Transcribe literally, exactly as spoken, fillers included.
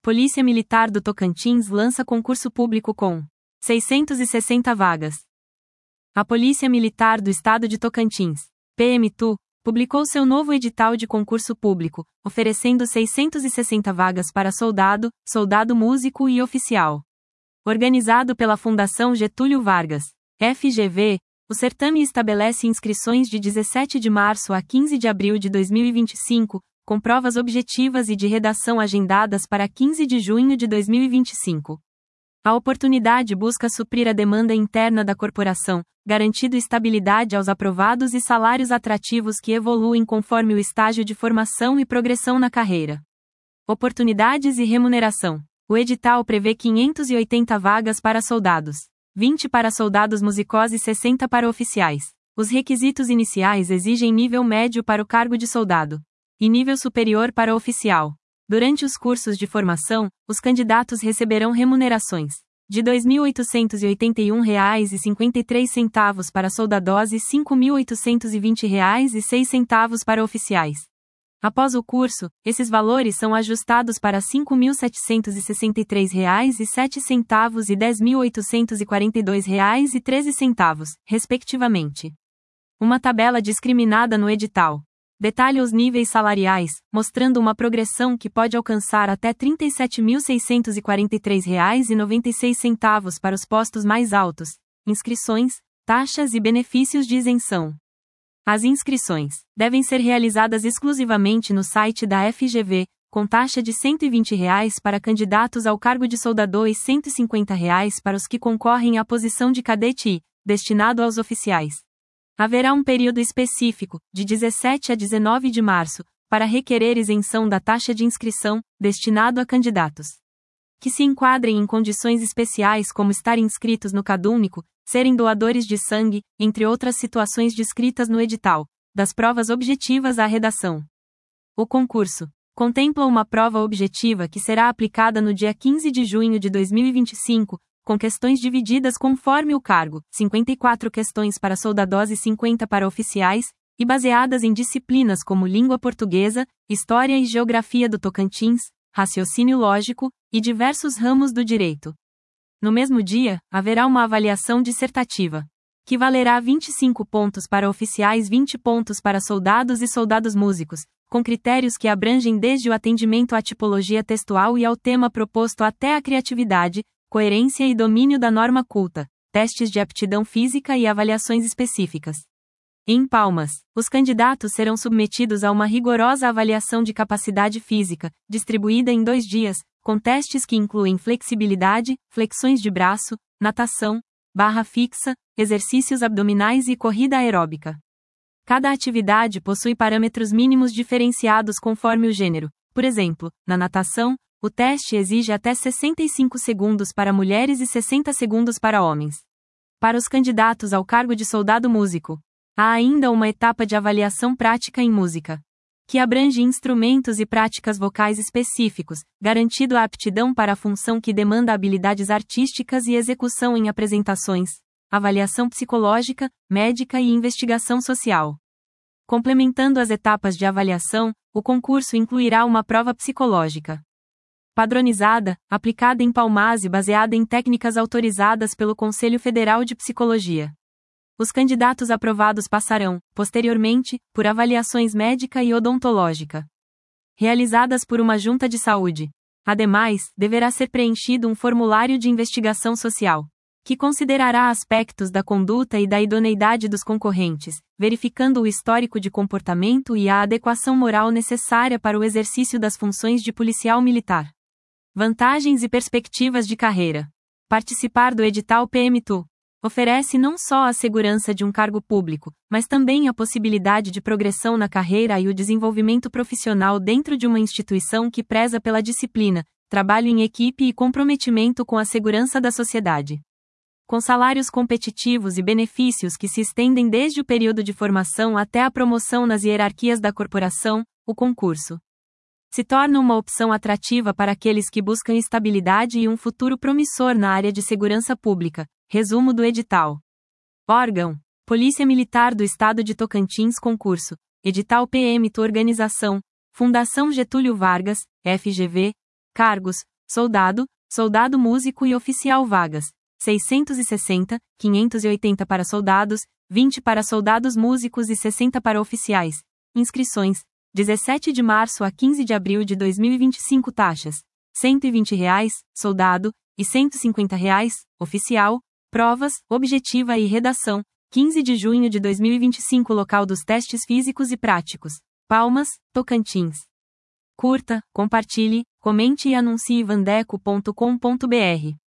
Polícia Militar do Tocantins lança concurso público com seiscentas e sessenta vagas. A Polícia Militar do Estado de Tocantins, P M T U, publicou seu novo edital de concurso público, oferecendo seiscentas e sessenta vagas para soldado, soldado músico e oficial. Organizado pela Fundação Getúlio Vargas, F G V, o certame estabelece inscrições de dezessete de março a quinze de abril de dois mil e vinte e cinco, com provas objetivas e de redação agendadas para quinze de junho de dois mil e vinte e cinco. A oportunidade busca suprir a demanda interna da corporação, garantindo estabilidade aos aprovados e salários atrativos que evoluem conforme o estágio de formação e progressão na carreira. Oportunidades e remuneração. O edital prevê quinhentas e oitenta vagas para soldados, vinte para soldados musicós e sessenta para oficiais. Os requisitos iniciais exigem nível médio para o cargo de soldado e nível superior para oficial. Durante os cursos de formação, os candidatos receberão remunerações de dois mil oitocentos e oitenta e um reais e cinquenta e três centavos para soldados e cinco mil oitocentos e vinte reais e seis centavos para oficiais. Após o curso, esses valores são ajustados para cinco mil setecentos e sessenta e três reais e sete centavos e dez mil oitocentos e quarenta e dois reais e treze centavos, respectivamente. Uma tabela discriminada no edital detalha os níveis salariais, mostrando uma progressão que pode alcançar até trinta e sete mil seiscentos e quarenta e três reais e noventa e seis centavos para os postos mais altos, inscrições, taxas e benefícios de isenção. As inscrições devem ser realizadas exclusivamente no site da F G V, com taxa de cento e vinte reais para candidatos ao cargo de soldador e cento e cinquenta reais para os que concorrem à posição de cadete I, destinado aos oficiais. Haverá um período específico, de dezessete a dezenove de março, para requerer isenção da taxa de inscrição, destinado a candidatos que se enquadrem em condições especiais como estar inscritos no CadÚnico, serem doadores de sangue, entre outras situações descritas no edital, das provas objetivas à redação. O concurso contempla uma prova objetiva que será aplicada no dia quinze de junho de dois mil e vinte e cinco, com questões divididas conforme o cargo, cinquenta e quatro questões para soldados e cinquenta para oficiais, e baseadas em disciplinas como língua portuguesa, história e geografia do Tocantins, raciocínio lógico, e diversos ramos do direito. No mesmo dia, haverá uma avaliação dissertativa, que valerá vinte e cinco pontos para oficiais e vinte pontos para soldados e soldados músicos, com critérios que abrangem desde o atendimento à tipologia textual e ao tema proposto até a criatividade, coerência e domínio da norma culta, testes de aptidão física e avaliações específicas. Em Palmas, os candidatos serão submetidos a uma rigorosa avaliação de capacidade física, distribuída em dois dias, com testes que incluem flexibilidade, flexões de braço, natação, barra fixa, exercícios abdominais e corrida aeróbica. Cada atividade possui parâmetros mínimos diferenciados conforme o gênero. Por exemplo, na natação, o teste exige até sessenta e cinco segundos para mulheres e sessenta segundos para homens. Para os candidatos ao cargo de soldado músico, há ainda uma etapa de avaliação prática em música, que abrange instrumentos e práticas vocais específicos, garantindo a aptidão para a função que demanda habilidades artísticas e execução em apresentações, avaliação psicológica, médica e investigação social. Complementando as etapas de avaliação, o concurso incluirá uma prova psicológica padronizada, aplicada em Palmas e baseada em técnicas autorizadas pelo Conselho Federal de Psicologia. Os candidatos aprovados passarão, posteriormente, por avaliações médica e odontológica, realizadas por uma junta de saúde. Ademais, deverá ser preenchido um formulário de investigação social, que considerará aspectos da conduta e da idoneidade dos concorrentes, verificando o histórico de comportamento e a adequação moral necessária para o exercício das funções de policial militar. Vantagens e perspectivas de carreira. Participar do edital P M T U oferece não só a segurança de um cargo público, mas também a possibilidade de progressão na carreira e o desenvolvimento profissional dentro de uma instituição que preza pela disciplina, trabalho em equipe e comprometimento com a segurança da sociedade. Com salários competitivos e benefícios que se estendem desde o período de formação até a promoção nas hierarquias da corporação, o concurso se torna uma opção atrativa para aqueles que buscam estabilidade e um futuro promissor na área de segurança pública. Resumo do edital. Órgão: Polícia Militar do Estado de Tocantins. Concurso: Edital P M T U. Organização: Fundação Getúlio Vargas, F G V. Cargos: Soldado, soldado músico e oficial vagas. seiscentos e sessenta, quinhentos e oitenta para soldados, vinte para soldados músicos e sessenta para oficiais. Inscrições: dezessete de março a quinze de abril de dois mil e vinte e cinco. Taxas: cento e vinte reais, soldado, e cento e cinquenta reais, oficial. Provas, objetiva e redação: quinze de junho de dois mil e vinte e cinco. Local dos testes físicos e práticos: Palmas, Tocantins. Curta, compartilhe, comente e anuncie vandeco ponto com ponto br.